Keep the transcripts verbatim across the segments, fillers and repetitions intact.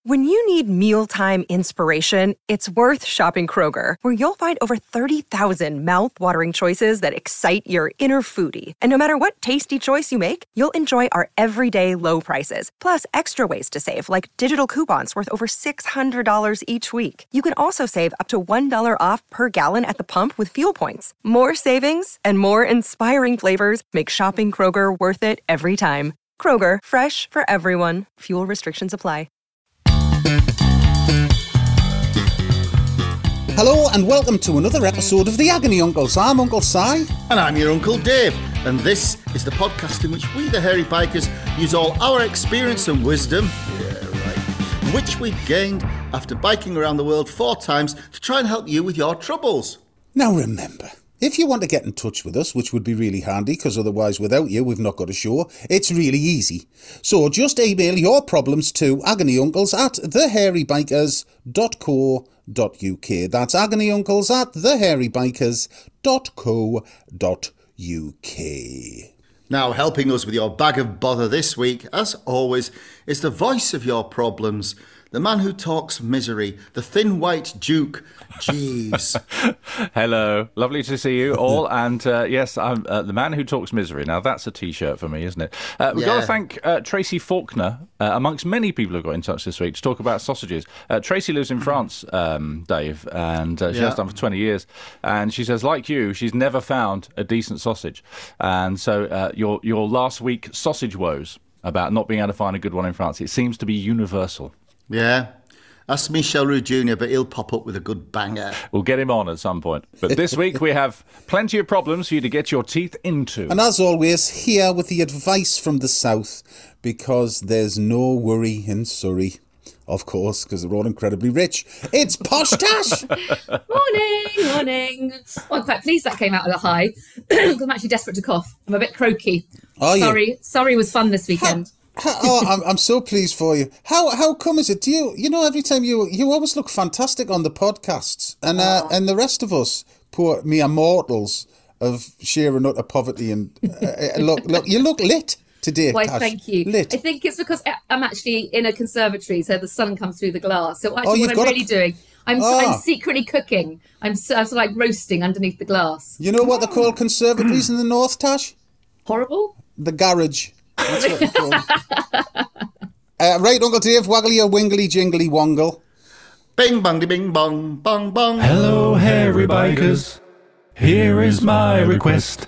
When you need mealtime inspiration, it's worth shopping Kroger, where you'll find over thirty thousand mouth-watering choices that excite your inner foodie. And no matter what tasty choice you make, you'll enjoy our everyday low prices, plus extra ways to save, like digital coupons worth over six hundred dollars each week. You can also save up to one dollar off per gallon at the pump with fuel points. More savings and more inspiring flavors make shopping Kroger worth it every time. Kroger, fresh for everyone. Fuel restrictions apply. Hello and welcome to another episode of The Agony Uncles. I'm Uncle Si. And I'm your Uncle Dave. And this is the podcast in which we, the Hairy Bikers, use all our experience and wisdom, yeah, right, which we've gained after biking around the world four times to try and help you with your troubles. Now remember, if you want to get in touch with us, which would be really handy because otherwise without you we've not got a show, it's really easy. So just email your problems to agonyuncles at thehairybikers dot co dot uk. That's agonyuncles at thehairybikers dot co dot uk. Now, helping us with your bag of bother this week, as always, is the voice of your problems, the man who talks misery, the thin white Duke, Jeeves. Hello, lovely to see you all. And uh, yes, I'm uh, the man who talks misery. Now, that's a T-shirt for me, isn't it? Uh, we've Yeah. got to thank uh, Tracy Faulkner, uh, amongst many people who got in touch this week to talk about sausages. Uh, Tracy lives in France, um, Dave, and uh, she Yeah. has done for twenty years. And she says, like you, she's never found a decent sausage. And so uh, your your last week sausage woes about not being able to find a good one in France, it seems to be universal. Yeah. Ask Michel Roux Junior, but he'll pop up with a good banger. We'll get him on at some point. But this week we have plenty of problems for you to get your teeth into. And as always, here with the advice from the south, because there's no worry in Surrey. Of course, because they're all incredibly rich. It's Posh Tash! Morning, morning. Well, I'm quite pleased that came out at a high because I'm actually desperate to cough. I'm a bit croaky. Are you? Sorry, sorry was fun this weekend. How- oh, I'm I'm so pleased for you. How how come is it? Do you you know every time you you always look fantastic on the podcasts, and uh, and the rest of us poor mere mortals of sheer and utter poverty and uh, look look you look lit today. Why, Tash. thank you. Lit. I think it's because I'm actually in a conservatory, so the sun comes through the glass. So actually, Oh, you've what I'm got a- really doing, I'm Ah. I'm secretly cooking. I'm, so, I'm sort of like roasting underneath the glass. You know what they call conservatories in the north, Tash? Horrible. The garage. That's what they call it. Uh, right, Uncle Dave, waggly or wingly jingly wongle. Bing bong de bing bong, bong bong. Hello, hairy bikers. Here is my request.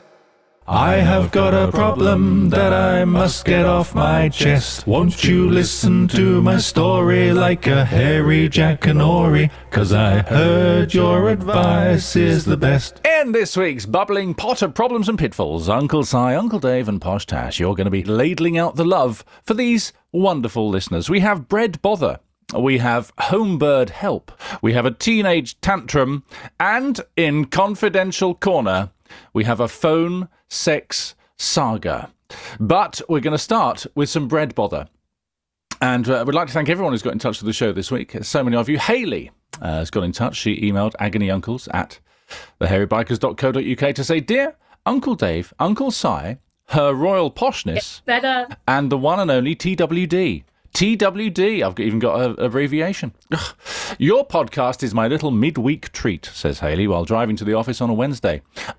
I have got a problem that I must get off my chest. Won't you listen to my story like a hairy Jackanory? 'Cause I heard your advice is the best. In this week's bubbling pot of problems and pitfalls, Uncle Si, Uncle Dave and Posh Tash, you're going to be ladling out the love for these wonderful listeners. We have bread bother. We have homebird help. We have a teenage tantrum. And in confidential corner, we have a phone sex saga. But we're going to start with some bread bother. And uh, we'd like to thank everyone who's got in touch with the show this week. So many of you. Hayley uh, has got in touch. She emailed agonyuncles at thehairybikers dot co dot uk to say, Dear Uncle Dave, Uncle Si, Her Royal Poshness, Better. and the one and only T W D. T W D, I've even got an abbreviation. Ugh. Your podcast is my little midweek treat, says Hayley, while driving to the office on a Wednesday.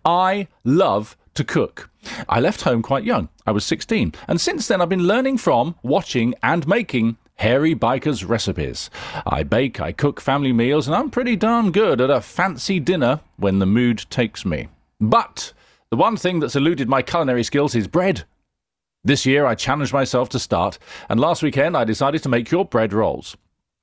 I love to cook. I left home quite young. I was sixteen. And since then, I've been learning from, watching, and making Hairy Bikers recipes. I bake, I cook family meals, and I'm pretty darn good at a fancy dinner when the mood takes me. But the one thing that's eluded my culinary skills is bread. This year I challenged myself to start, and last weekend I decided to make your bread rolls.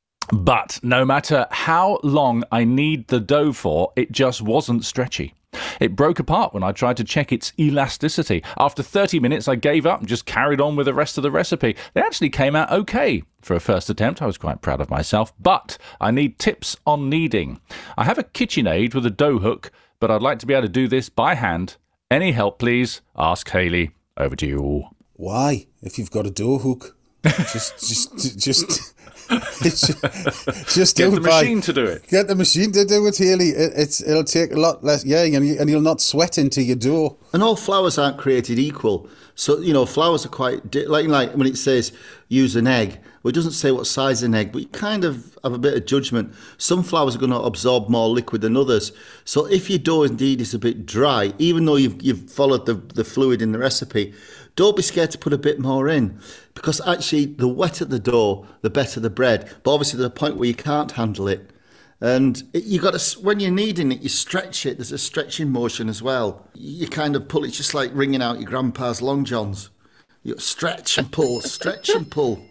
But no matter how long I knead the dough for, it just wasn't stretchy. It broke apart when I tried to check its elasticity. After thirty minutes I gave up and just carried on with the rest of the recipe. They actually came out okay. For a first attempt, I was quite proud of myself, but I need tips on kneading. I have a KitchenAid with a dough hook, but I'd like to be able to do this by hand. Any help, please? Ask Hayley. Over to you. Why? If you've got a dough hook, just, just, just, just, just Get do the it by- machine to do it. Get the machine to do it, Haley. It, it's it'll take a lot less. Yeah, and, you, and you'll not sweat into your dough. And all flours aren't created equal. So, you know, flours are quite, di- like, like when it says use an egg, Well, it doesn't say what size an egg, but you kind of have a bit of judgment. Some flours are going to absorb more liquid than others. So if your dough indeed is a bit dry, even though you've, you've followed the, the fluid in the recipe, don't be scared to put a bit more in, because actually the wetter the dough, the better the bread. But obviously there's a point where you can't handle it. And it, you got to, when you're kneading it, you stretch it. There's a stretching motion as well. You kind of pull it just like wringing out your grandpa's long johns. You stretch and pull, stretch and pull.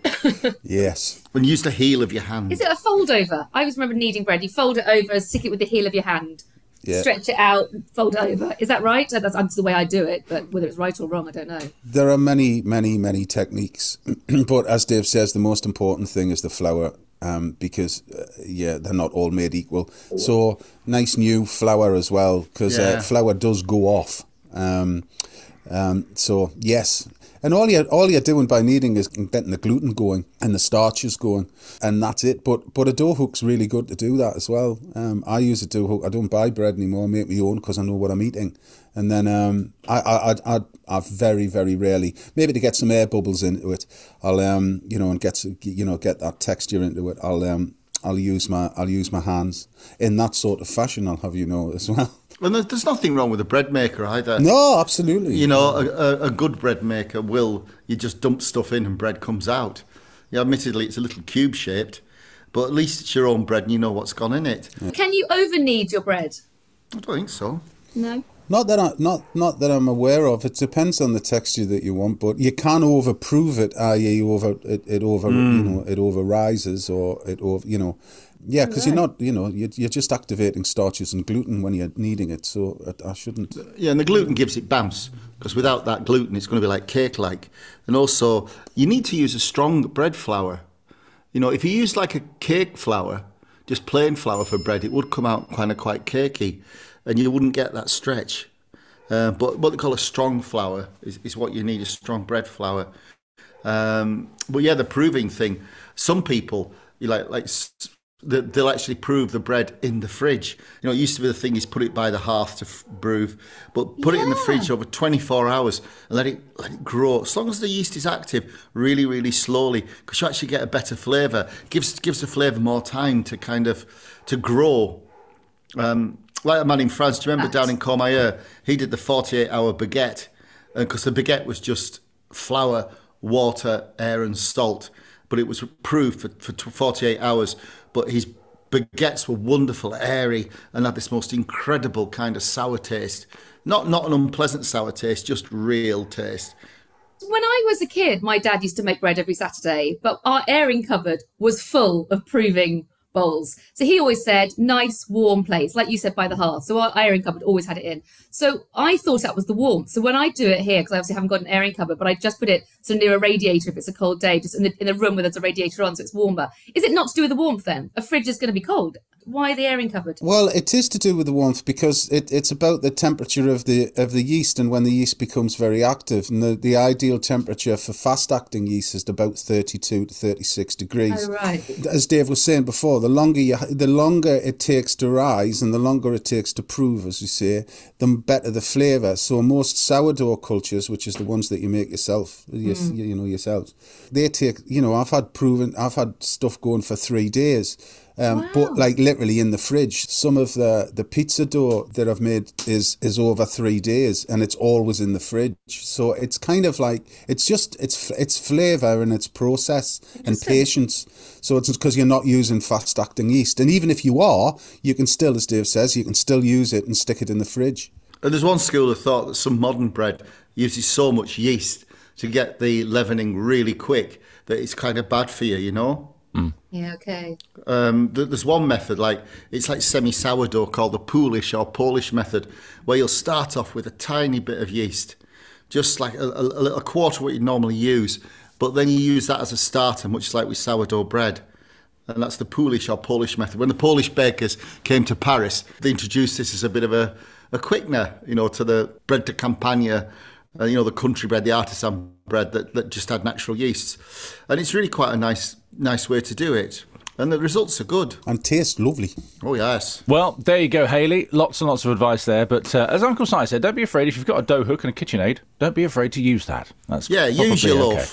Yes. And use the heel of your hand. Is it a fold over? I always remember kneading bread. You fold it over, stick it with the heel of your hand, Yeah. stretch it out, fold it over. Is that right? That's, that's the way I do it, but whether it's right or wrong, I don't know. There are many, many, many techniques. But as Dave says, the most important thing is the flour. Um, because, uh, yeah, they're not all made equal. So, nice new flour as well, because Yeah. uh, flour does go off. Um, um, so, yes. And all you're, all you're doing by kneading is getting the gluten going and the starches going, and that's it. But but a dough hook's really good to do that as well. Um, I use a dough hook. I don't buy bread anymore. I make my own because I know what I'm eating. And then um, I, I, I, I, I very, very rarely, maybe to get some air bubbles into it, I'll, um, you know, and get, you know, get that texture into it. I'll, um, I'll use my, I'll use my hands in that sort of fashion. I'll have you know as well. And there's nothing wrong with a bread maker either. No, absolutely. You know, a, a, a good bread maker will, you just dump stuff in and bread comes out. Yeah, admittedly, it's a little cube shaped, but at least it's your own bread and you know what's gone in it. Yeah. Can you over knead your bread? I don't think so. No. Not that I, not not that I'm aware of. It depends on the texture that you want, but you can overprove it. that is, you over it, it over mm. you know it over rises or it over you know yeah because right. you're not you know you're, you're just activating starches and gluten when you're kneading it. So I, I shouldn't. Yeah, and the gluten gives it bounce, because without that gluten, it's going to be like cake-like. And also, you need to use a strong bread flour. You know, if you use like a cake flour, just plain flour for bread, it would come out kind of quite cakey. And you wouldn't get that stretch. Uh, but what they call a strong flour is, is what you need, a strong bread flour. Um, but yeah, the proving thing, some people, you like, like they'll actually prove the bread in the fridge. You know, it used to be the thing is put it by the hearth to f- prove, but put yeah. it in the fridge over twenty-four hours and let it let it grow. As long as the yeast is active, really, really slowly, because you actually get a better flavour. Gives gives the flavour more time to kind of to grow. Um, Like a man in France, do you remember down in Courmayeur? He did the forty-eight hour baguette, because the baguette was just flour, water, air and salt, but it was proved for, for forty-eight hours. But his baguettes were wonderful, airy, and had this most incredible kind of sour taste. Not not an unpleasant sour taste, just real taste. When I was a kid, my dad used to make bread every Saturday, but our airing cupboard was full of proving bowls. So he always said, nice warm place, like you said, by the hearth. So our airing cupboard always had it in. So I thought that was the warmth. So when I do it here, because I obviously haven't got an airing cupboard, but I just put it so near a radiator if it's a cold day, just in the, in a room where there's a radiator on, so it's warmer. Is it not to do with the warmth then? A fridge is going to be cold. Why the airing cupboard? Well, it is to do with the warmth, because it, it's about the temperature of the of the yeast and when the yeast becomes very active. And the, the ideal temperature for fast-acting yeast is about thirty-two to thirty-six degrees. Oh, right. As Dave was saying before, the longer you, the longer it takes to rise and the longer it takes to prove, as we say, the better the flavour. So most sourdough cultures, which is the ones that you make yourself, you, mm. you know yourselves, they take, you know, I've had proven, I've had stuff going for three days. Um, wow. But like literally in the fridge. Some of the, the pizza dough that I've made is, is over three days and it's always in the fridge. So it's kind of like, it's just, it's it's flavour and it's process and patience. So it's because you're not using fast acting yeast. And even if you are, you can still, as Dave says, you can still use it and stick it in the fridge. And there's one school of thought that some modern bread uses so much yeast to get the leavening really quick that it's kind of bad for you, you know? Mm. Yeah, okay. Um, there's one method, like it's like semi-sourdough called the Polish or Polish method, where you'll start off with a tiny bit of yeast, just like a, a, a little quarter what you normally use, but then you use that as a starter, much like with sourdough bread. And that's the Polish or Polish method. When the Polish bakers came to Paris, they introduced this as a bit of a, a quickener, you know, to the bread de campagne, uh, you know, the country bread, the artisan bread that, that just had natural yeasts. And it's really quite a nice nice way to do it. And the results are good. And taste lovely. Oh, yes. Well, there you go, Hayley. Lots and lots of advice there. But uh, as Uncle Si said, don't be afraid if you've got a dough hook and a KitchenAid, don't be afraid to use that. That's yeah, use your okay. loaf.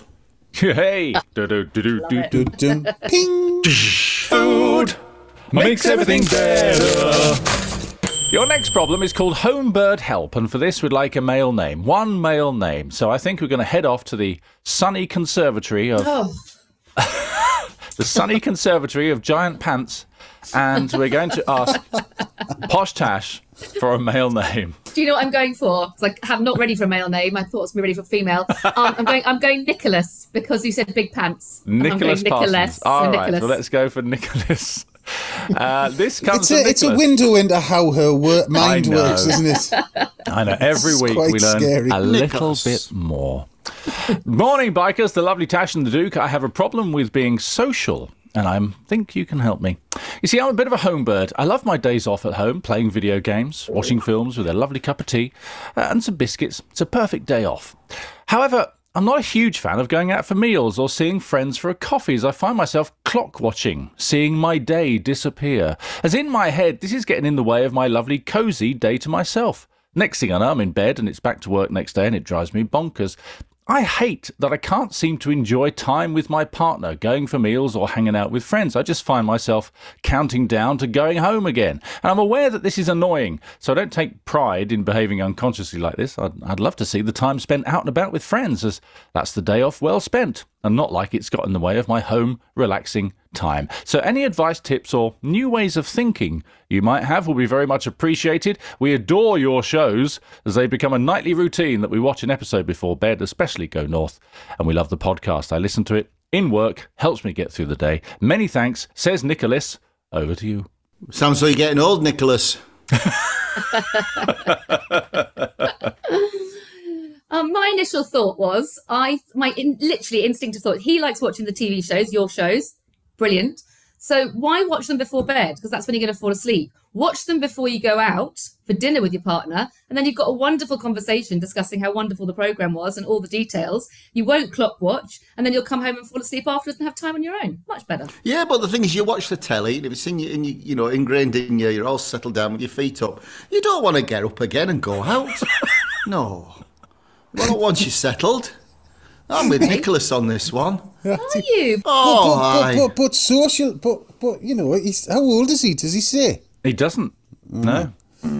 Hey! Do, do, do, do, do, do. Dun, dun, ping. Food makes everything better. Your next problem is called Homebird Help, and for this we'd like a male name. One male name. So I think we're going to head off to the sunny conservatory of... Oh. the sunny conservatory of giant pants, and we're going to ask Posh Tash for a male name. Do you know what I'm going for? It's like I'm not ready for a male name. I thought I was going to be ready for a female. Um, I'm going. I'm going Nicholas because you said big pants. Nicholas I'm going Parsons. Nicholas. All so right, Nicholas. so let's go for Nicholas. Uh, this comes It's a, from it's a Nicholas. window into how her wor- mind know. works, isn't it? I know. Every It's week quite we learn scary. a little Nicholas. bit more. Morning, bikers. The lovely Tash and the Duke. I have a problem with being social, and I think you can help me. You see, I'm a bit of a home bird. I love my days off at home, playing video games, watching films with a lovely cup of tea uh, and some biscuits. It's a perfect day off. However, I'm not a huge fan of going out for meals or seeing friends for a coffee, as I find myself clock watching, seeing my day disappear. As in my head, this is getting in the way of my lovely cosy day to myself. Next thing I know, I'm in bed and it's back to work next day and it drives me bonkers. I hate that I can't seem to enjoy time with my partner, going for meals or hanging out with friends. I just find myself counting down to going home again. And I'm aware that this is annoying, so I don't take pride in behaving unconsciously like this. I'd, I'd love to see the time spent out and about with friends, as that's the day off well spent, and not like it's got in the way of my home relaxing time. So any advice, tips, or new ways of thinking you might have will be very much appreciated. We adore your shows as they become a nightly routine that we watch an episode before bed, especially Go North. And we love the podcast. I listen to it in work, helps me get through the day. Many thanks, says Nicholas. Over to you. Sounds like you're getting old, Nicholas. Um, my initial thought was, I my in, literally instinctive thought, he likes watching the T V shows, your shows, brilliant. So why watch them before bed? Because that's when you're going to fall asleep. Watch them before you go out for dinner with your partner, and then you've got a wonderful conversation discussing how wonderful the programme was and all the details. You won't clock watch, and then you'll come home and fall asleep afterwards and have time on your own. Much better. Yeah, but the thing is, you watch the telly, and if it's in you, in you, you know, ingrained in you, you're all settled down with your feet up. You don't want to get up again and go out. No. Well, once you're settled. I'm with Nicholas on this one. Are you? Oh, but, but, aye. but, but social, but, but you know, he's, how old is he? Does he say? He doesn't. No.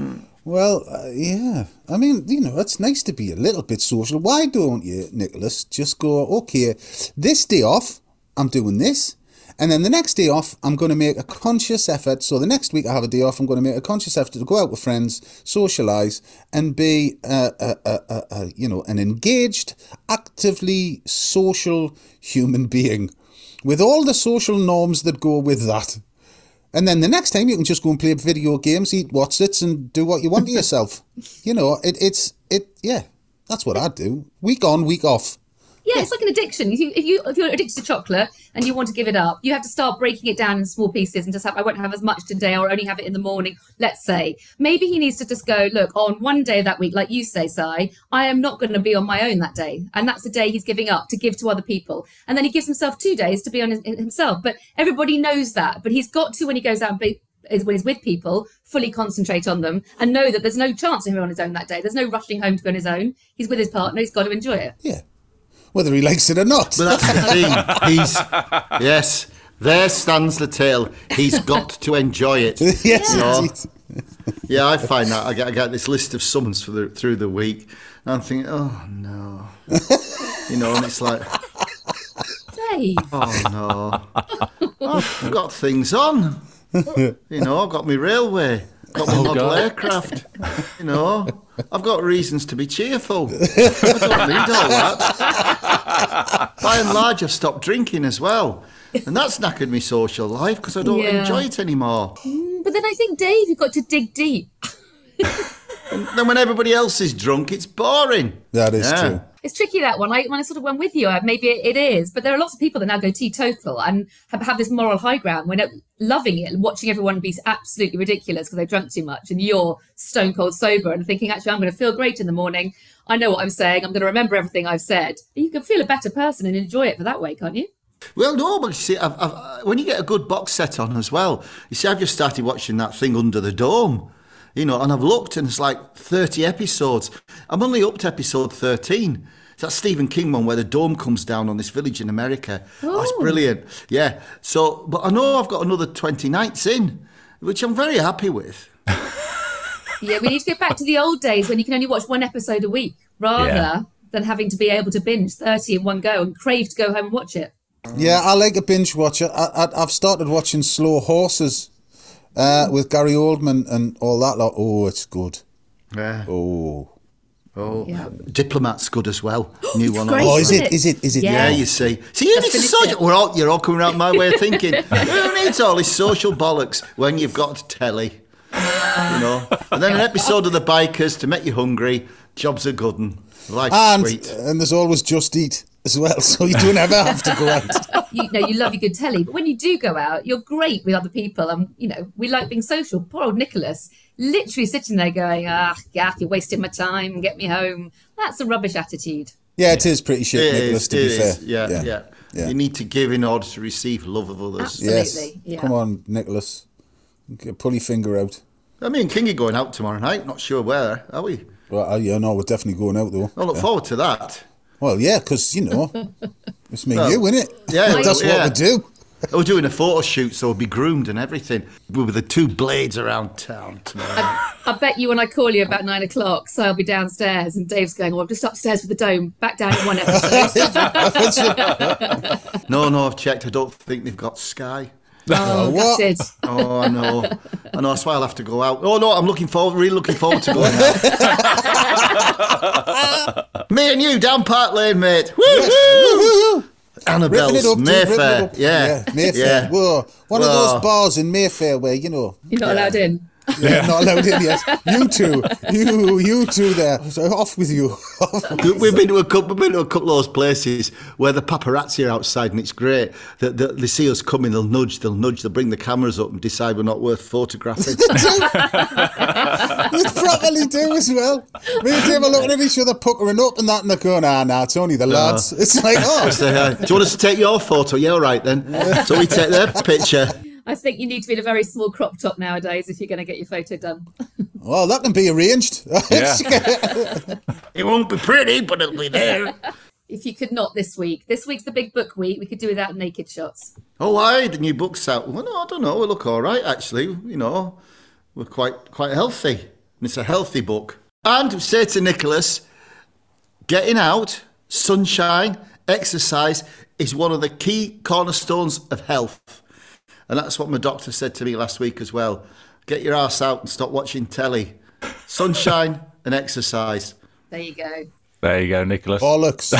Well, uh, yeah. I mean, you know, it's nice to be a little bit social. Why don't you, Nicholas, just go, okay, this day off, I'm doing this. And then the next day off, I'm going to make a conscious effort. So the next week I have a day off, I'm going to make a conscious effort to go out with friends, socialise, and be, uh, uh, uh, uh, uh, you know, an engaged, actively social human being with all the social norms that go with that. And then the next time you can just go and play video games, eat Wotsits, and do what you want to yourself. You know, it, it's, it, yeah, that's what I do. Week on, week off. Yeah, it's like an addiction. If, you, if, you, if you're addicted to chocolate and you want to give it up, you have to start breaking it down in small pieces and just have, I won't have as much today or only have it in the morning, let's say. Maybe he needs to just go, look, on one day that week, like you say, Si, I am not going to be on my own that day. And that's the day he's giving up to give to other people. And then he gives himself two days to be on his, himself. But everybody knows that. But he's got to, when he goes out and be, is when he's with people, fully concentrate on them and know that there's no chance of him on his own that day. There's no rushing home to go on his own. He's with his partner. He's got to enjoy it. Yeah. Whether he likes it or not. But that's the thing. He's, yes, there stands the tale. He's got to enjoy it. Yes, You know? indeed. Yeah, I find that. I get, I get this list of summons for the, through the week. And I'm thinking, oh, no. You know, and it's like, Dave. oh, no. I've got things on. You know, I've got my railway. Got my Oh, model God. aircraft. You know, I've got reasons to be cheerful. I don't need all that. By and large, I've stopped drinking as well. And that's knackered my social life because I don't Yeah. enjoy it anymore. But then I think, Dave, you've got to dig deep. And then when everybody else is drunk, it's boring. That is Yeah. true. It's tricky, that one. I, when I sort of went with you, I, maybe it, it is. But there are lots of people that now go teetotal and have, have this moral high ground. We're not loving it, watching everyone be absolutely ridiculous because they've drunk too much. And you're stone cold sober and thinking, actually, I'm going to feel great in the morning. I know what I'm saying. I'm going to remember everything I've said. You can feel a better person and enjoy it for that way, can't you? Well, no, but you see, I've, I've, when you get a good box set on as well, you see, I've just started watching that thing Under the Dome, you know, and I've looked and it's like thirty episodes. I'm only up to episode thirteen. that Stephen King one where the dome comes down on this village in America. Oh, it's Ooh. brilliant. Yeah. So, but I know I've got another twenty nights in, which I'm very happy with. Yeah, we need to get back to the old days when you can only watch one episode a week rather Yeah. than having to be able to binge thirty in one go and crave to go home and watch it. Yeah, I like a binge watcher. I, I, I've started watching Slow Horses uh, with Gary Oldman and all that lot. Oh, it's good. Yeah. Oh. Oh, Yeah. Diplomat's good as well. New one. great. Oh, is isn't it? it? Is it? Is it? Yeah. Yeah, you see. See, you Just need to finished social. it. We're all, you're all coming around my way of thinking. Who needs all this social bollocks when you've got telly? You know. And then an episode of The Bikers to make you hungry. Jobs are good and life's And sweet. and there's always Just Eat as well, so you don't ever have to go out. You know, you love your good telly, but when you do go out, you're great with other people. And, you know, we like being social. Poor old Nicholas, literally sitting there going, ah, yeah, you're wasting my time, get me home. That's a rubbish attitude. Yeah, it is pretty shit, It Nicholas, is, to be it fair. is. Yeah, yeah, Yeah. You need to give in order to receive love of others. Absolutely. Yes. Yeah. Come on, Nicholas. Pull your finger out. I mean, King are going out tomorrow night. Not sure where, are we? Well, uh, yeah, no, we're definitely going out, though. I look forward to that. Well, yeah, because, you know, it's me and Well, you, innit? yeah, That's yeah. what we do. We're doing a photo shoot, so we'll be groomed and everything. With the two blades around town tomorrow night. I bet you when I call you about nine o'clock, so I'll be downstairs and Dave's going, well, I'm just upstairs with the dome, back down in one episode. No, no, I've checked. I don't think they've got Sky. Oh, What? gutted. Oh, I know. I know, that's why I'll have to go out. Oh, no, I'm looking forward, really looking forward to going out. Me and you down Park Lane, mate. Woo-hoo! Annabelle's Ripping it up, dude, ripping it Mayfair. up. Yeah. Mayfair. Yeah. Whoa. One of Whoa. those bars in Mayfair where, you know, You're not allowed in. yeah. not allowed in yet. You two. You you two there. So off with you. We've been to a couple. We've been to a couple of those places where the paparazzi are outside, and it's great. That they, they see us coming, they'll nudge, they'll nudge, they'll bring the cameras up and decide we're not worth photographing. You properly do as well. Me and Dave are looking at each other, puckering up and that, and they're going, ah, nah, it's only the lads. It's like, oh. Say, uh, do you want us to take your photo? Yeah, all right then. So we take their picture. I think you need to be in a very small crop top nowadays if you're going to get your photo done. Well, that can be arranged. Yeah. It won't be pretty, but it'll be there. If you could not this week. This week's the big book week. We could do without naked shots. Oh, why? The new book's out. Well, no, I don't know. We look all right, actually. You know, we're quite quite healthy. And it's a healthy book. And say to Nicholas, getting out, sunshine, exercise is one of the key cornerstones of health. And that's what my doctor said to me last week as well. Get your ass out and stop watching telly. Sunshine and exercise. There you go. There you go, Nicholas. Bollocks.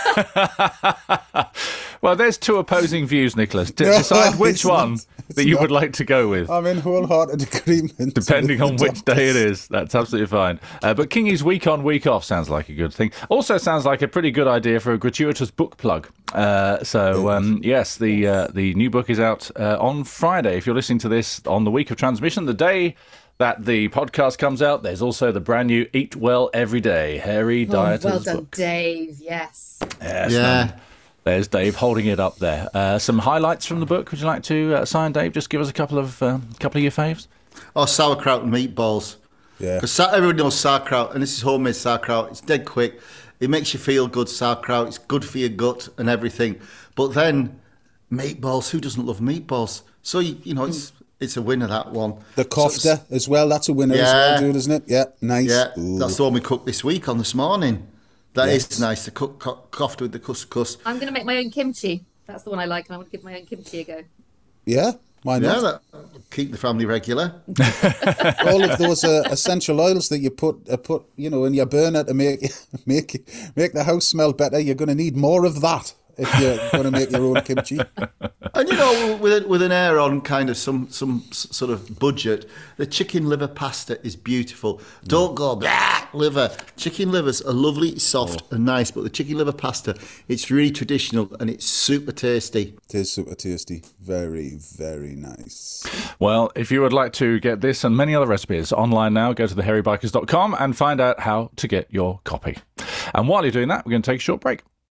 Well, there's two opposing views, Nicholas. D- No, decide which it's one not. It's that you not. would like to go with. I'm in wholehearted agreement. Depending with on the which day it doctors. is. That's absolutely fine. Uh, but Kingy's week on, week off sounds like a good thing. Also sounds like a pretty good idea for a gratuitous book plug. Uh, so, um, yes, the uh, the new book is out uh, on Friday. If you're listening to this on the week of transmission, the day that the podcast comes out, there's also the brand new Eat Well Every Day, Hairy Oh, Dieter's well done, book. Dave. Yes. Yes, Yeah. um, there's Dave holding it up there. Uh, some highlights from the book. Would you like to uh, sign, Dave? Just give us a couple of um, couple of your faves. Or sauerkraut and meatballs. Yeah. Because everyone knows sauerkraut, and this is homemade sauerkraut. It's dead quick. It makes you feel good, sauerkraut. It's good for your gut and everything. But then meatballs, who doesn't love meatballs? So, you, you know, it's it's a winner, that one. The kofta as well. That's a winner as Yeah. well, dude, isn't it? Yeah, nice. Yeah, Ooh. that's the one we cooked this week on this morning. That is Yes. nice, to cook co- kofta with the couscous. I'm going to make my own kimchi. That's the one I like, and I want to give my own kimchi a go. Yeah, why Yeah, not? that keep the family regular. All of those uh, essential oils that you put, uh, put, you know, in your burner to make make make the house smell better. You're going to need more of that if you're going to make your own kimchi. And you know, with with an air on kind of some some s- sort of budget, the chicken liver pasta is beautiful. Don't go blah liver. Chicken livers are lovely, soft and nice, but the chicken liver pasta, it's really traditional and it's super tasty. It is super tasty. Very, very nice. Well, if you would like to get this and many other recipes online now, go to the hairy bikers dot com and find out how to get your copy. And while you're doing that, we're going to take a short break.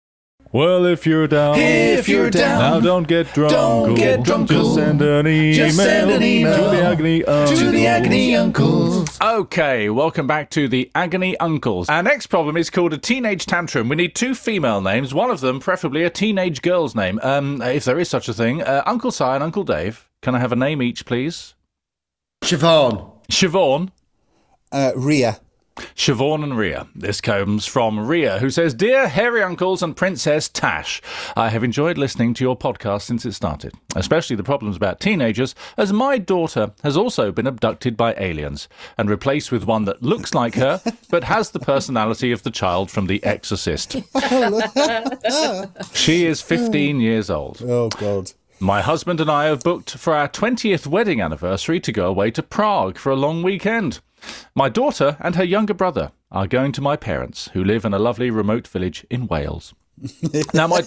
Well, if you're down, If you're down, now don't get drunk. don't get drunk. Just send an email, Just send an email to the Agony Uncles. to the Agony Uncles. Okay, welcome back to the Agony Uncles. Our next problem is called a teenage tantrum. We need two female names, one of them preferably a teenage girl's name, um, if there is such a thing. Uh, Uncle Si and Uncle Dave, can I have a name each, please? Siobhan. Siobhan. Uh, Ria. Siobhan and Ria. This comes from Ria, who says, Dear Hairy Uncles and Princess Tash, I have enjoyed listening to your podcast since it started, especially the problems about teenagers, as my daughter has also been abducted by aliens and replaced with one that looks like her, but has the personality of the child from The Exorcist. She is fifteen years old. Oh, God. My husband and I have booked for our twentieth wedding anniversary to go away to Prague for a long weekend. My daughter and her younger brother are going to my parents, who live in a lovely remote village in Wales. Now, my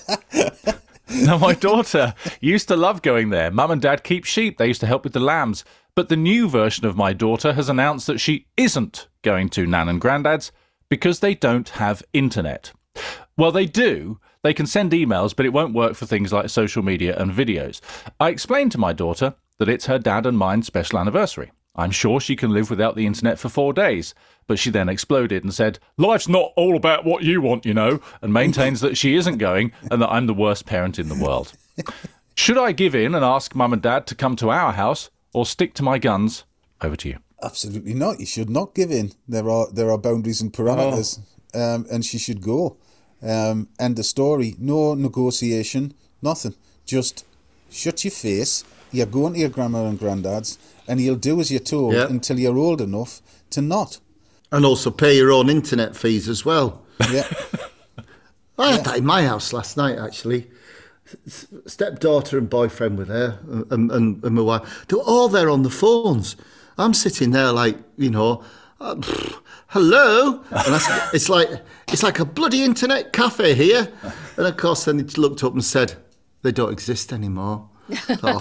now my daughter used to love going there. Mum and Dad keep sheep. They used to help with the lambs. But the new version of my daughter has announced that she isn't going to Nan and Grandad's because they don't have internet. Well, they do. They can send emails, but it won't work for things like social media and videos. I explained to my daughter that it's her dad and mine's special anniversary. I'm sure she can live without the internet for four days. But she then exploded and said, life's not all about what you want, you know, and maintains that she isn't going and that I'm the worst parent in the world. Should I give in and ask Mum and Dad to come to our house or stick to my guns? Over to you. Absolutely not. You should not give in. There are there are boundaries and parameters, oh. um, and she should go. Um, end of story. No negotiation, nothing. Just shut your face. You're going to your grandma and granddad's, and you'll do as you're told yep. until you're old enough to not. And also pay your own internet fees as well. Yeah. I had yeah. that in my house last night, actually. Stepdaughter and boyfriend were there, and, and, and my wife. They were all there on the phones. I'm sitting there like, you know, uh, pff, hello? And I, it's like it's like a bloody internet cafe here. And of course, then he looked up and said, they don't exist anymore. Oh,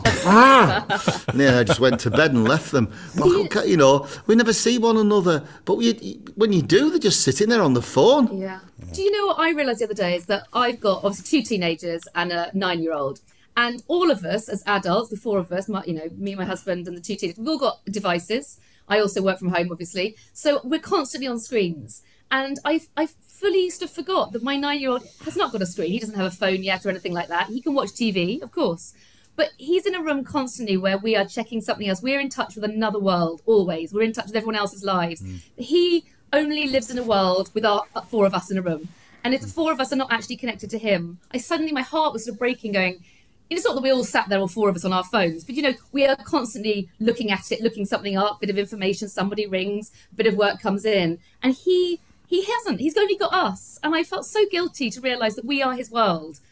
ah! And then I just went to bed and left them. But, you know, we never see one another. But we, when you do, they're just sitting there on the phone. Yeah. yeah. Do you know what I realised the other day is that I've got obviously two teenagers and a nine-year-old. And all of us as adults, the four of us, my, you know, me, my husband and the two teenagers, we've all got devices. I also work from home, obviously. So we're constantly on screens. And I I fully sort of forgot that my nine-year-old has not got a screen. He doesn't have a phone yet or anything like that. He can watch T V, of course. But he's in a room constantly where we are checking something else. We're in touch with another world, always. We're in touch with everyone else's lives. Mm. He only lives in a world with our four of us in a room. And if the four of us are not actually connected to him, I suddenly, my heart was sort of breaking, going, it's not that we all sat there, all four of us on our phones, but, you know, we are constantly looking at it, looking something up, bit of information, somebody rings, bit of work comes in. And he he hasn't. He's only got us. And I felt so guilty to realise that we are his world.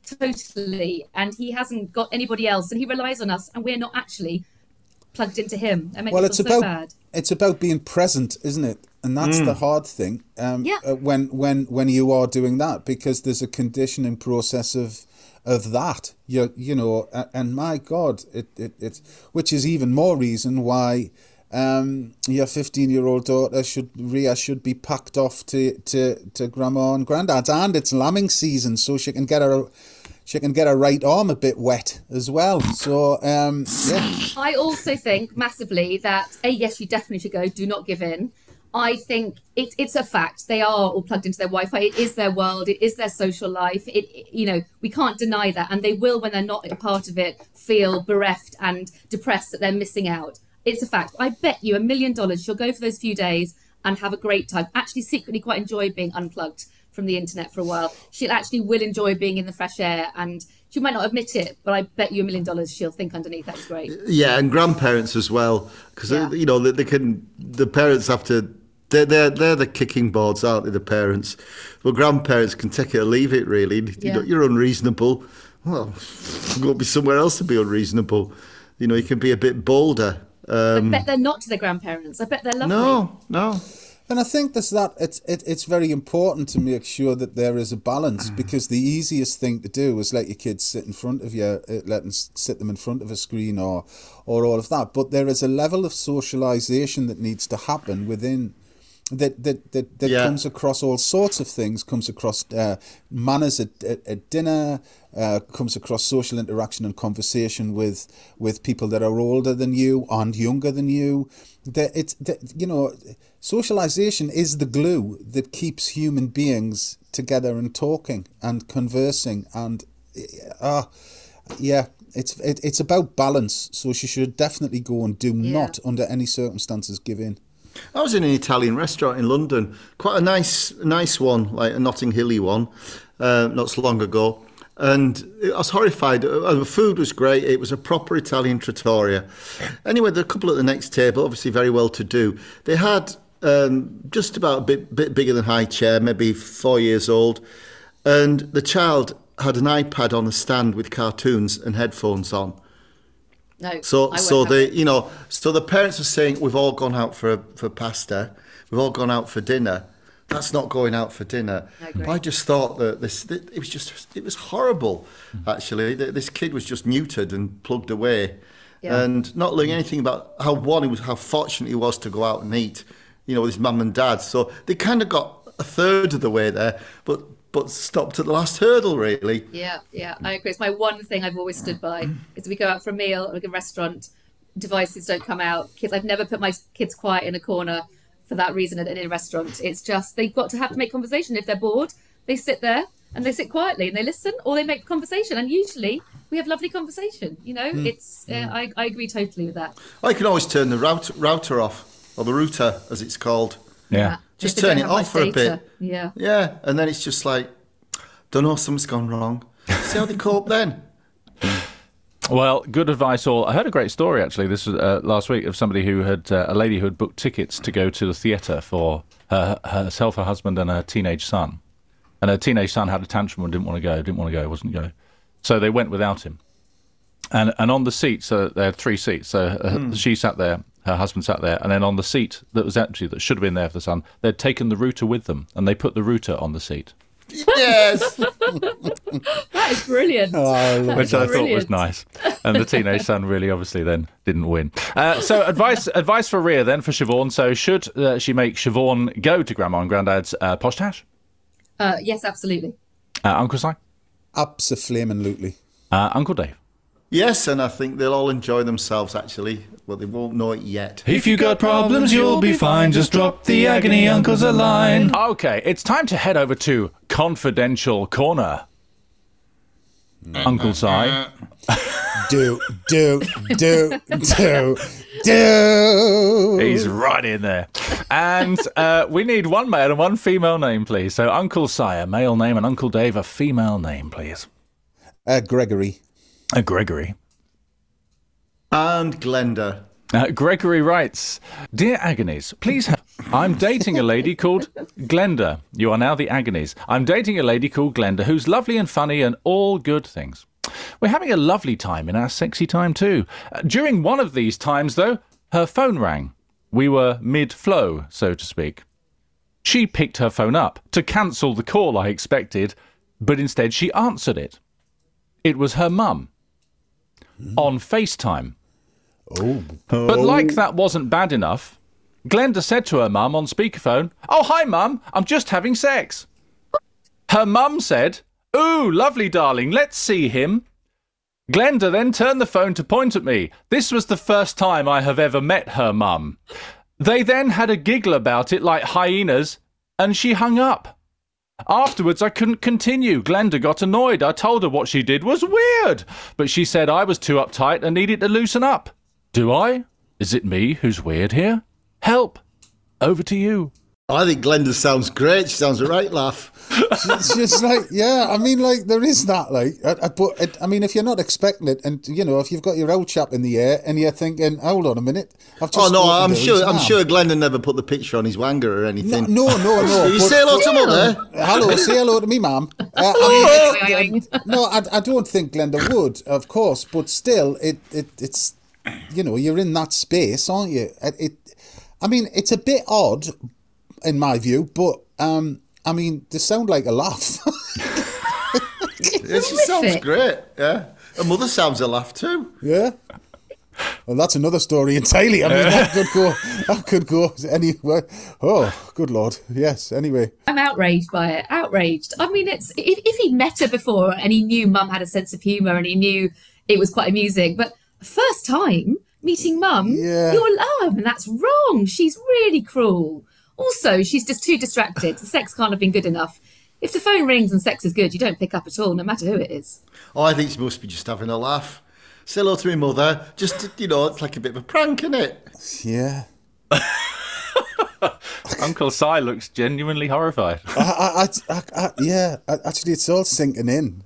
Totally, and he hasn't got anybody else, and he relies on us, and we're not actually plugged into him. That makes well, me it's feel about so bad. It's about being present, isn't it? And that's mm. the hard thing. Um, yeah. uh, when when when you are doing that, because there's a conditioning process of of that. You you know, and, and my God, it it it's which is even more reason why. Um, your fifteen-year-old daughter should Ria should be packed off to, to, to grandma and granddad's, and it's lambing season, so she can get her she can get her right arm a bit wet as well. So um, yeah. I also think massively that a yes, you definitely should go. Do not give in. I think it's it's a fact. They are all plugged into their Wi-Fi. It is their world. It is their social life. It, it you know we can't deny that, and they will, when they're not a part of it, feel bereft and depressed that they're missing out. It's a fact. I bet you a million dollars she'll go for those few days and have a great time. Actually, secretly quite enjoy being unplugged from the internet for a while. She'll actually will enjoy being in the fresh air, and she might not admit it, but I bet you a million dollars she'll think underneath that's great. Yeah, and grandparents as well, because yeah. you know they, they can. The parents have to. They're, they're they're the kicking boards, aren't they? The parents. Well, grandparents can take it or leave it. Really, you yeah. know, you're unreasonable. Well, you won't be somewhere else to be unreasonable. You know, you can be a bit bolder. Um, I bet they're not to their grandparents. I bet they're lovely. No, no. And I think there's that. It's it, it's very important to make sure that there is a balance, because the easiest thing to do is let your kids sit in front of you, let them sit them in front of a screen or or all of that. But there is a level of socialisation that needs to happen within that that that, that Yeah. comes across all sorts of things. Comes across uh, manners at, at, at dinner. Uh, comes across social interaction and conversation with with people that are older than you and younger than you. That it's that, you know, socialization is the glue that keeps human beings together and talking and conversing and uh, yeah. It's it, it's about balance, so she should definitely go and do Yeah. not, under any circumstances, give in. I was in an Italian restaurant in London, quite a nice nice one, like a Notting Hilly one, uh, not so long ago. And I was horrified. Uh, The food was great. It was a proper Italian trattoria. Anyway, the couple at the next table, obviously very well to do. They had um, just about a bit, bit bigger than high chair, maybe four years old. And the child had an iPad on a stand with cartoons and headphones on. No. So, I won't so have the it. you know, so the parents are saying we've all gone out for for pasta, we've all gone out for dinner. That's not going out for dinner. I agree. I just thought that this that it was just it was horrible. Actually, that this kid was just muted and plugged away, Yeah. and not learning anything about how one he was, how fortunate he was to go out and eat, you know, with his mum and dad. So they kind of got a third of the way there, but but stopped at the last hurdle, really. Yeah, yeah, I agree. It's my one thing I've always stood by is we go out for a meal or a restaurant, devices don't come out. Kids, I've never put my kids quiet in a corner for that reason at any restaurant. It's just they've got to have to make conversation. If they're bored, they sit there and they sit quietly and they listen, or they make conversation. And usually we have lovely conversation. You know, it's uh, I I agree totally with that. I can always turn the router, router off, or the router as it's called. Yeah. Just If they turn don't it have off much for a data. bit. Yeah. Yeah, and then it's just like, don't know, something's gone wrong. See how they cope then. Well, good advice all. I heard a great story, actually, this was uh, last week, of somebody who had, uh, a lady who had booked tickets to go to the theatre for her, herself, her husband and her teenage son. And her teenage son had a tantrum and didn't want to go, didn't want to go, wasn't go. So they went without him. And and on the seat, so there are three seats. So uh, she sat there, her husband sat there, and then on the seat that was empty, that should have been there for the son, they'd taken the router with them, and they put the router on the seat. Yes. That is brilliant. Oh, That Which is I thought was brilliant. nice. And the teenage son really obviously then didn't win. Uh, so advice advice for Rhea then, for Siobhan. So should uh, she make Siobhan go to Grandma and Grandad's uh, posh tash? Uh, yes, absolutely. Uh, Uncle Si? Abso-flaming-lutely. Uh, Uncle Dave? Yes, and I think they'll all enjoy themselves, actually. Well, they won't know it yet. If you got problems, you'll be fine. Just drop the agony uncles a line. Okay, it's time to head over to Confidential Corner. Uncle Si? Do, do, do, do, do. He's right in there. And uh, we need one male and one female name, please. So Uncle Si, a male name, and Uncle Dave, a female name, please. Uh, Gregory. Uh, Gregory. And Glenda. Uh, Gregory writes, Dear Agonies, please have... I'm dating a lady called Glenda. You are now the Agonies. I'm dating a lady called Glenda who's lovely and funny and all good things. We're having a lovely time in our sexy time too. Uh, during one of these times, though, her phone rang. We were mid-flow, so to speak. She picked her phone up to cancel the call I expected, but instead she answered it. It was her mum. On FaceTime. Oh. But like that wasn't bad enough, Glenda said to her mum on speakerphone, "Oh, hi, Mum, I'm just having sex." Her mum said, "Ooh, lovely, darling, let's see him." Glenda then turned the phone to point at me. This was the first time I have ever met her mum. They then had a giggle about it like hyenas, and she hung up. Afterwards, I couldn't continue. Glenda got annoyed. I told her what she did was weird, but she said I was too uptight and needed to loosen up. Do I? Is it me who's weird here? Help. Over to you. I think Glenda sounds great. She sounds a right laugh. It's just like, yeah, I mean, like, there is that, like, I, I, but it, I mean, if you're not expecting it, and, you know, if you've got your old chap in the air and you're thinking, hold on a minute, I've just Oh, no, spoken I'm to sure his I'm mum. sure Glenda never put the picture on his wanger or No, anything. no, no, no. You but- say hello to mother. Hello, say hello to me, ma'am. Uh, I mean, Boing. no, I, I don't think Glenda would, of course, but still, it, it it's, you know, you're in that space, aren't you? It, it I mean, it's a bit odd, in my view, but, um, I mean, they sound like a laugh. Yeah, she sounds Terrific. great. Yeah, her mother sounds a laugh too. Yeah. Well, that's another story entirely. I mean, that could go, that could go anywhere. Oh, good Lord. Yes, anyway. I'm outraged by it. Outraged. I mean, it's if, if he'd met her before and he knew Mum had a sense of humour and he knew it was quite amusing, but first time meeting Mum, Yeah. you're oh, and that's wrong. She's really cruel. Also, she's just too distracted. The sex can't have been good enough. If the phone rings and sex is good, you don't pick up at all, no matter who it is. Oh, I think she must be just having a laugh. Say hello to my mother. Just, you know, it's like a bit of a prank, isn't it? Yeah. Uncle Si looks genuinely horrified. I, I, I, I, yeah, actually, it's all sinking in.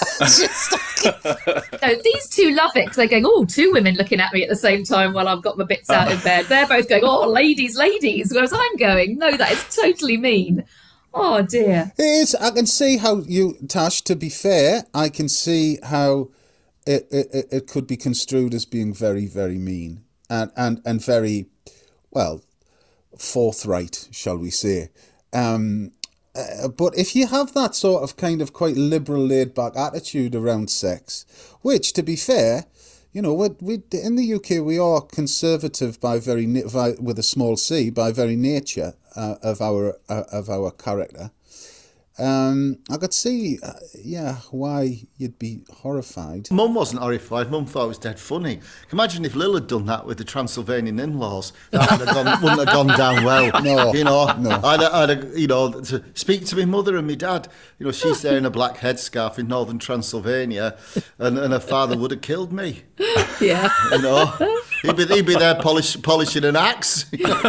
No, these two love it because they're going, oh, two women looking at me at the same time while I've got my bits out in bed. They're both going, oh, ladies, ladies. Whereas I'm going, no, that is totally mean. Oh, dear. It is. I can see how you, Tash, to be fair, I can see how it, it, it could be construed as being very, very mean and, and, and very, well, forthright, shall we say. Um, uh, but if you have that sort of kind of quite liberal, laid-back attitude around sex, which, to be fair, you know, we we in the U K we are conservative by very by, with a small c by very nature uh, of our uh, of our character. Um, I could see, uh, yeah, why you'd be horrified. Mum wasn't horrified. Mum thought it was dead funny. Imagine if Lil had done that with the Transylvanian in-laws. That would have gone, wouldn't have gone down well. No, you know, no. I'd, I'd, you know, to speak to my mother and my dad. You know, she's there in a black headscarf in northern Transylvania, and, and her father would have killed me. Yeah. You know, he'd be, he'd be there polish, polishing an axe.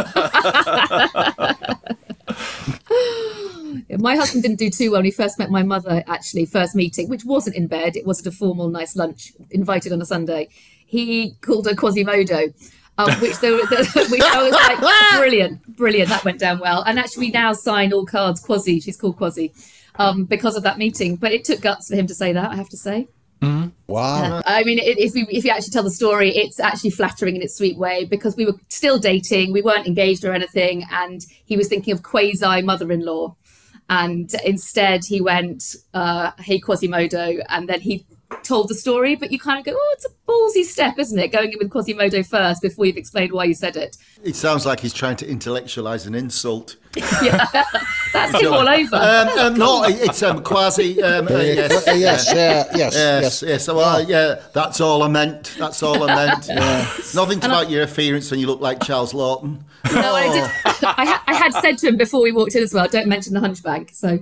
My husband didn't do too well when he first met my mother, actually, first meeting, which wasn't in bed. It was at a formal, nice lunch, invited on a Sunday. He called her Quasimodo, um, which, they were, which I was like, brilliant, brilliant. That went down well. And actually, we now sign all cards Quasi. She's called Quasi um, because of that meeting. But it took guts for him to say that, I have to say. Mm-hmm. Wow. Uh, I mean, if we, if you actually tell the story, it's actually flattering in its sweet way because we were still dating. We weren't engaged or anything. And he was thinking of quasi mother-in-law. And instead he went, uh, hey, Quasimodo. And then he told the story. But you kind of go, oh, it's a ballsy step, isn't it? Going in with Quasimodo first before you've explained why you said it. It sounds like he's trying to intellectualise an insult. Yeah, that's him all over. Um, um, no, it's um, quasi. Um, uh, yes, Uh, yes, uh, yes, yes, yes. yes. Well, uh, yeah, that's all I meant. That's all I meant. Yeah. Nothing And about I- your appearance when you look like Charles Lawton. No, I did. I, ha- I had said to him before we walked in as well, don't mention the hunchback. So,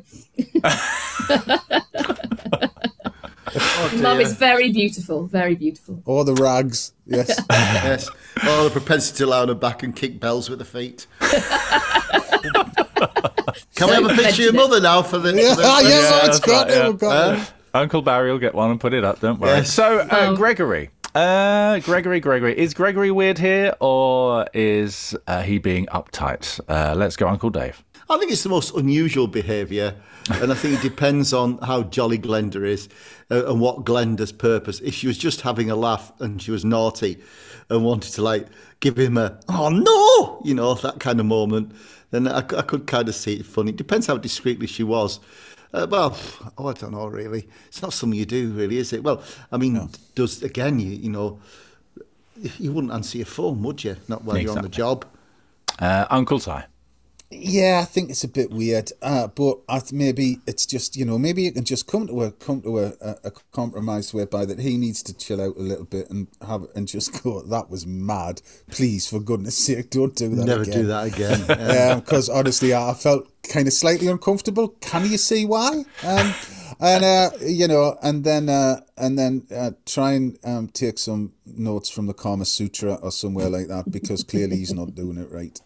Oh, Mum dear. is very beautiful, very beautiful. Or the rags, yes. Yes. Oh, the propensity to lie on her back and kick bells with her feet. Can we have a picture of your mother now for the... Yeah, for the yeah, Yeah, so that's it's got right, it. yeah. we've got it. Uh, Uncle Barry will get one and put it up, don't worry. Yes. So, uh, Oh. Gregory. Uh, Gregory, Gregory. Is Gregory weird here or is uh, he being uptight? Uh, let's go, Uncle Dave. I think it's the most unusual behaviour, and I think it depends on how jolly Glenda is uh, and what Glenda's purpose. If she was just having a laugh and she was naughty and wanted to, like, give him a, oh, no, you know, that kind of moment, then I, I could kind of see it funny. It depends how discreetly she was. Uh, well, oh, I don't know, really. It's not something you do, really, is it? Well, I mean, no. does, again, you, you know, you wouldn't answer your phone, would you? Not while exactly. you're on the job. Uh, Uncle Si. Yeah, I think it's a bit weird, uh, but I th- maybe it's just, you know, maybe you can just come to a come to a, a, a compromise whereby that he needs to chill out a little bit and have and just go, that was mad. Please, for goodness sake, don't do that Never again. do that again. Because um, honestly, I felt kind of slightly uncomfortable. Can you see why? Um, and uh, you know, and then uh, and then uh, try and um, take some notes from the Kama Sutra or somewhere like that, because clearly he's not doing it right.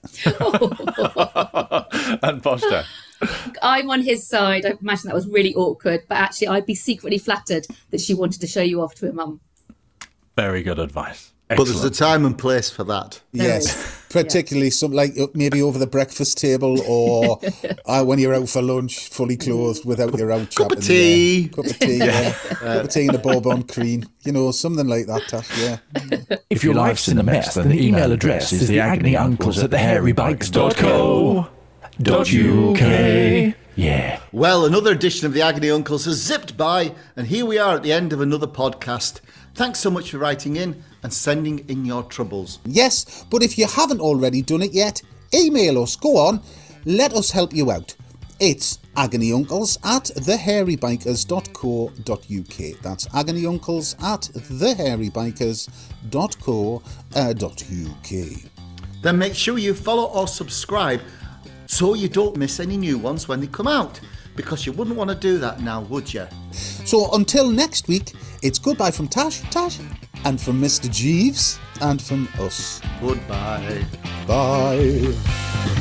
And Foster. I'm on his side. I imagine that was really awkward, but actually I'd be secretly flattered that she wanted to show you off to her mum. Very good advice. But there's a time and place for that. There Yes, is. particularly some like uh, maybe over the breakfast table or uh, when you're out for lunch, fully clothed without your out Cup chap of in tea. there. Cup of tea, yeah. Cup of tea and a bourbon cream, you know, something like that, Tash, yeah. If your life's in a mess, then the email address is the agony uncles at the hairy bikes dot co dot uk. Yeah. Well, another edition of the Agony Uncles has zipped by, and here we are at the end of another podcast. Thanks so much for writing in and sending in your troubles. Yes, but if you haven't already done it yet, email us. Go on, let us help you out. It's agonyuncles at thehairybikers dot co dot uk. That's agonyuncles at thehairybikers dot co dot uk. Then make sure you follow or subscribe so you don't miss any new ones when they come out, because you wouldn't want to do that now, would you? So until next week, it's goodbye from Tash, Tash, and from Mister Jeeves, and from us. Goodbye. Bye.